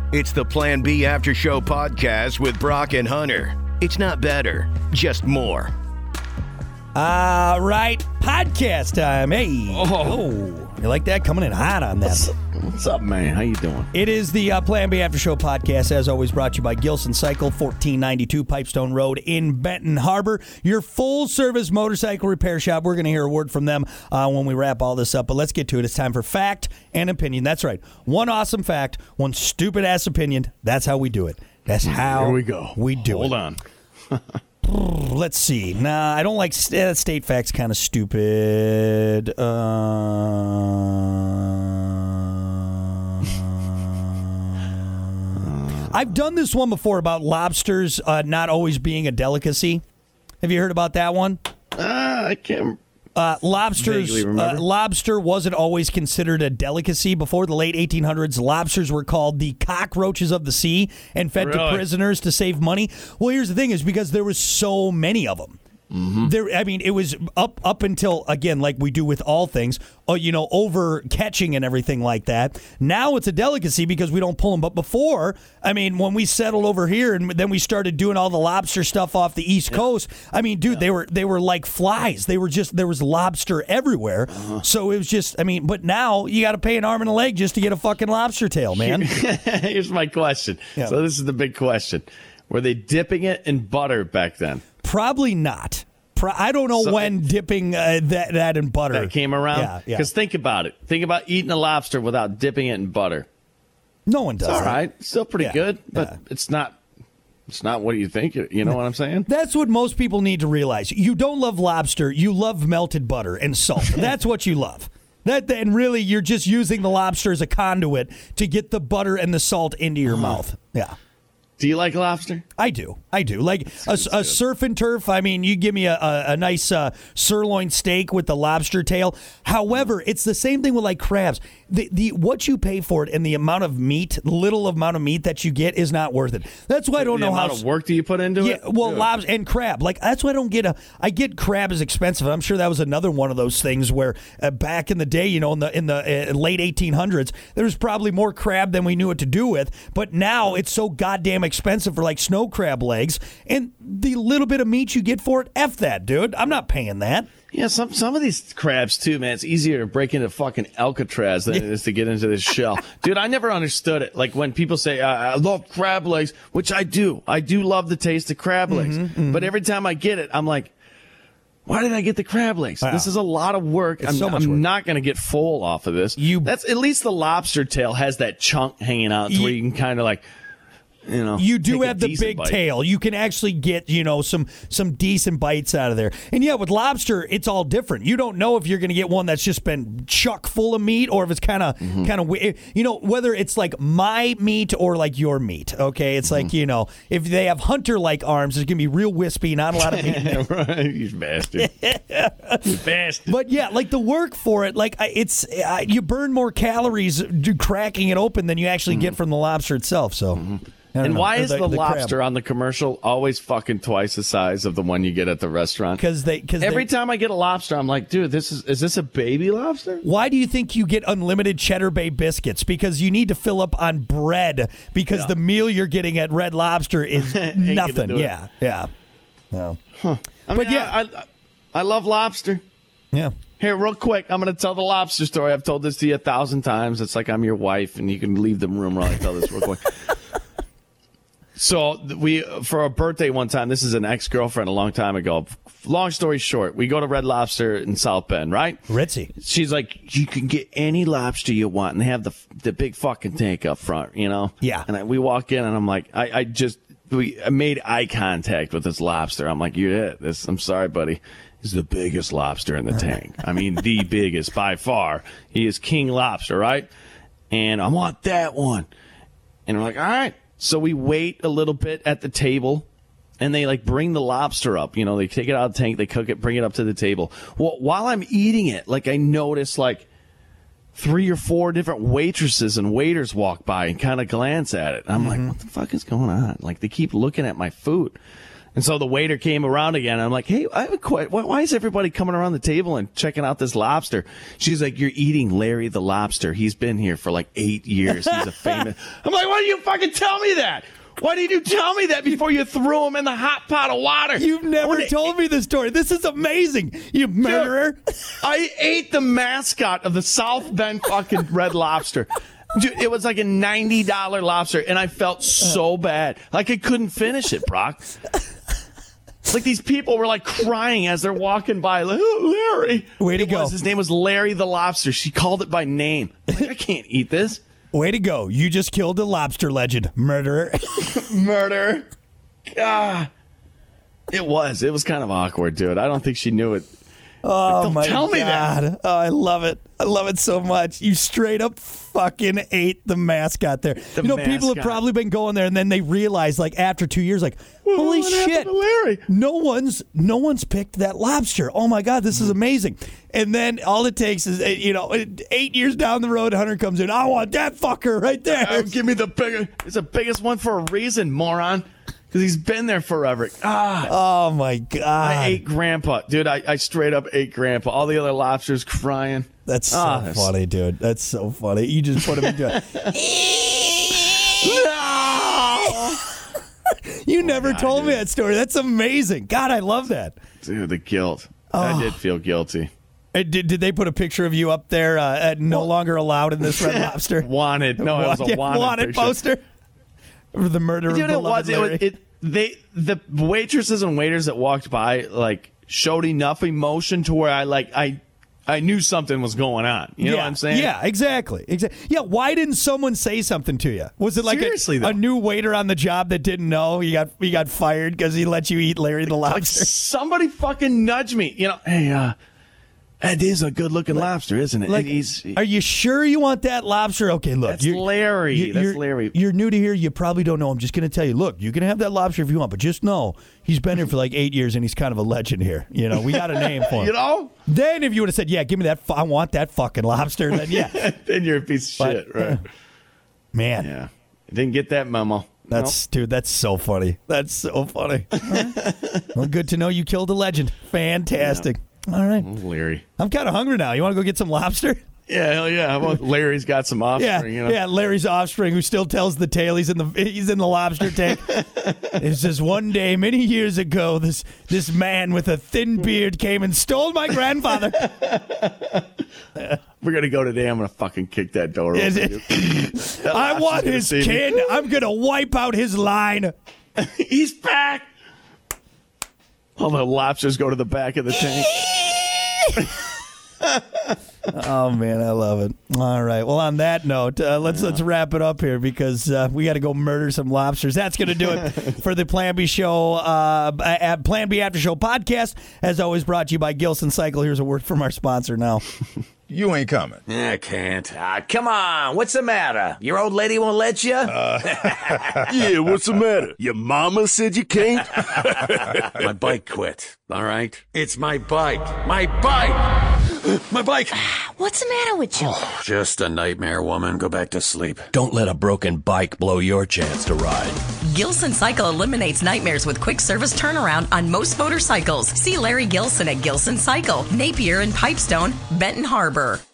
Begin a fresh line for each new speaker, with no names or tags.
It's the Plan B After Show podcast with Brock and Hunter. It's not better, just more.
All right, podcast time. Hey. You like that? Coming in hot on that.
What's up, man? How you doing?
It is the Plan B After Show podcast, as always, brought to you by Gilson Cycle, 1492 Pipestone Road in Benton Harbor. Your full-service motorcycle repair shop. We're going to hear a word from them when we wrap all this up, but let's get to it. It's time for fact and opinion. That's right. One awesome fact, one stupid-ass opinion. That's how we do it. That's how
Here we go.
We do
Hold
it.
on.
Let's see. Nah, I don't like state facts. Kind of stupid. I've done this one before about lobsters not always being a delicacy. Have you heard about that one?
I can't.
Lobster wasn't always considered a delicacy. Before the late 1800s, lobsters were called the cockroaches of the sea and fed to prisoners to save money. Well, here's the thing is because there was so many of them. Mm-hmm. It was up until, again, like we do with all things, over catching and everything like that. Now it's a delicacy because we don't pull them. But before, when we settled over here and then we started doing all the lobster stuff off the East Coast, they were like flies. There was lobster everywhere. Uh-huh. So it was just, but now you got to pay an arm and a leg just to get a fucking lobster tail, man.
Here's my question. Yeah. So this is the big question. Were they dipping it in butter back then?
Probably not. I don't know when dipping that in butter
that came around. Yeah. Because think about it. Think about eating a lobster without dipping it in butter.
No one does.
It's all right. Still pretty good, but it's not. It's not what you think. You know what I'm saying?
That's what most people need to realize. You don't love lobster. You love melted butter and salt. That's what you love. And really, you're just using the lobster as a conduit to get the butter and the salt into your mouth. Yeah.
Do you like lobster?
I do. Like a surf and turf. You give me a nice sirloin steak with the lobster tail. However, it's the same thing with like crabs. The what you pay for it and the amount of meat, little amount of meat that you get is not worth it. That's why I don't know how
much work do you put into it.
Well, lobster and crab. Like that's why I don't get I get crab is expensive. I'm sure that was another one of those things where back in the day, in the late 1800s, there was probably more crab than we knew what to do with. But now it's so goddamn expensive for like snow crab legs, and the little bit of meat you get for it, F that, dude. I'm not paying that.
Yeah, some of these crabs too, man. It's easier to break into fucking Alcatraz than it is to get into this shell. Dude, I never understood it. Like when people say, I love crab legs, which I do. I do love the taste of crab legs. Mm-hmm. But every time I get it, I'm like, why did I get the crab legs? Wow. This is a lot of work. I'm not going to get full off of this. That's at least the lobster tail has that chunk hanging out to where you can kind of like,
you do have the big tail. You can actually get, some decent bites out of there. And yeah, with lobster, it's all different. You don't know if you're going to get one that's just been chock full of meat or if it's kind of, whether it's like my meat or like your meat. Okay, it's like if they have hunter-like arms, it's going to be real wispy, not a lot of meat.
Right, you bastard. You bastard.
But yeah, like the work for it, like it's you burn more calories cracking it open than you actually get from the lobster itself. So. Mm-hmm.
And why is the lobster crab on the commercial always fucking twice the size of the one you get at the restaurant?
Because
every time I get a lobster, I'm like, dude, is this a baby lobster?
Why do you think you get unlimited Cheddar Bay biscuits? Because you need to fill up on bread because the meal you're getting at Red Lobster is nothing. Yeah. No.
Huh. I love lobster.
Yeah.
Here, real quick, I'm going to tell the lobster story. I've told this to you 1,000 times. It's like I'm your wife, and you can leave the room while I tell this real quick. So for our birthday one time, this is an ex-girlfriend a long time ago. Long story short, we go to Red Lobster in South Bend, right?
Ritzy.
She's like, you can get any lobster you want, and they have the big fucking tank up front,
Yeah.
And we walk in, and I'm like, I made eye contact with this lobster. I'm like, you're it. I'm sorry, buddy. He's the biggest lobster in the tank. The biggest by far. He is King Lobster, right? And I want that one. And we're like, all right. So we wait a little bit at the table, and they bring the lobster up. They take it out of the tank, they cook it, bring it up to the table. Well, while I'm eating it, I notice 3 or 4 different waitresses and waiters walk by and kind of glance at it. I'm like, what the fuck is going on? They keep looking at my food. And so the waiter came around again. And I'm like, hey, I have a question. Why is everybody coming around the table and checking out this lobster? She's like, you're eating Larry the lobster. He's been here for like 8 years. He's a famous. I'm like, why didn't you fucking tell me that? Why did you tell me that before you threw him in the hot pot of water?
You've never told me this story. This is amazing, you murderer.
Dude, I ate the mascot of the South Bend fucking Red Lobster. Dude, it was like a $90 lobster, and I felt so bad. Like I couldn't finish it, Brock. Like these people were like crying as they're walking by. Like, oh, Larry.
Way to go.
His name was Larry the Lobster. She called it by name. I'm like, I can't eat this.
Way to go. You just killed a lobster legend, murderer.
Murder. Ah. It was kind of awkward, dude. I don't think she knew it.
Oh,
don't
my
tell
God.
me that.
Oh, I love it. I love it so much. You straight up fucking ate the mascot there. People have probably been going there, and then they realize, like, after 2 years, like, holy shit,
Larry?
no one's picked that lobster. Oh, my God, this is amazing. And then all it takes is, 8 years down the road, Hunter comes in. I want that fucker right there.
Give me the bigger. It's the biggest one for a reason, moron. Because he's been there forever.
Oh, my God.
I ate Grandpa. Dude, I straight up ate Grandpa. All the other lobsters crying.
That's so funny, dude. That's so funny. You just put him into it.
No!
You never told me that story. That's amazing. God, I love that.
Dude, the guilt. I did feel guilty.
Did they put a picture of you up there no longer allowed in this Red Lobster?
Wanted. No, it was a wanted
poster. For the murder
Dude,
of Larry.
The waitresses and waiters that walked by like showed enough emotion to where I knew something was going on. You know what I'm saying?
Yeah, exactly. Yeah, why didn't someone say something to you? Was it like a new waiter on the job that didn't know he got fired because he let you eat Larry the Lobster?
Somebody fucking nudge me. Hey, that is a good-looking lobster, isn't it?
Are you sure you want that lobster? Okay, look.
That's Larry. That's Larry.
You're new to here. You probably don't know. I'm just going to tell you, look, you can have that lobster if you want, but just know he's been here for like 8 years, and he's kind of a legend here. We got a name for him. Then if you would have said, yeah, give me that, I want that fucking lobster, then yeah.
Then you're a piece of shit, right?
Man.
Yeah. I didn't get that memo.
Dude, that's so funny. That's so funny. Well, good to know you killed a legend. Fantastic. Yeah. All right.
Larry.
I'm kind of hungry now. You want to go get some lobster?
Yeah, hell yeah. How about Larry's got some offspring?
Yeah, Larry's offspring who still tells the tale. He's in the lobster tank. It says one day, many years ago, this man with a thin beard came and stole my grandfather.
We're going to go today. I'm going to fucking kick that door open.
I want his kid. I'm going to wipe out his line.
He's back. All the lobsters go to the back of the tank.
Oh, man, I love it. All right. Well, on that note, let's wrap it up here because we got to go murder some lobsters. That's going to do it for the Plan B Show, Plan B After Show podcast. As always, brought to you by Gilson Cycle. Here's a word from our sponsor now.
You ain't coming.
I can't. Come on. What's the matter? Your old lady won't let you?
Yeah, what's the matter? Your mama said you can't?
My bike quit, all right? It's my bike. My bike! My bike!
What's the matter with you?
Oh, just a nightmare, woman. Go back to sleep.
Don't let a broken bike blow your chance to ride.
Gilson Cycle eliminates nightmares with quick service turnaround on most motorcycles. See Larry Gilson at Gilson Cycle, Napier and Pipestone, Benton Harbor.